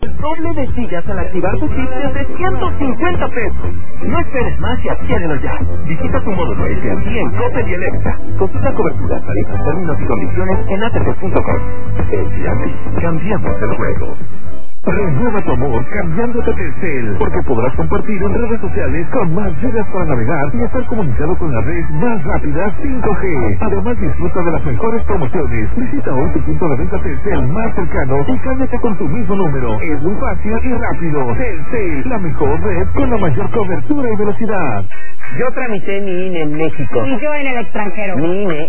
El doble de gigas al activar tu chip desde 150 pesos. No esperes más y adquiérelo ya. Visita tu módulo AT&T en Coppel y Electra. Consulta cobertura, tarifas, términos y condiciones en AT&T.com. AT&T. Cambiamos el juego. Renueva tu amor cambiándote a Telcel, porque podrás compartir en redes sociales con más gigas para navegar y estar comunicado con la red más rápida 5G. Además, disfruta de las mejores promociones. Visita hoy tu punto de venta Telcel más cercano y cámbiate con tu mismo número. Es muy fácil y rápido. Telcel, la mejor red con la mayor cobertura y velocidad. Yo tramité mi INE en México. Y yo en el extranjero. Mi INE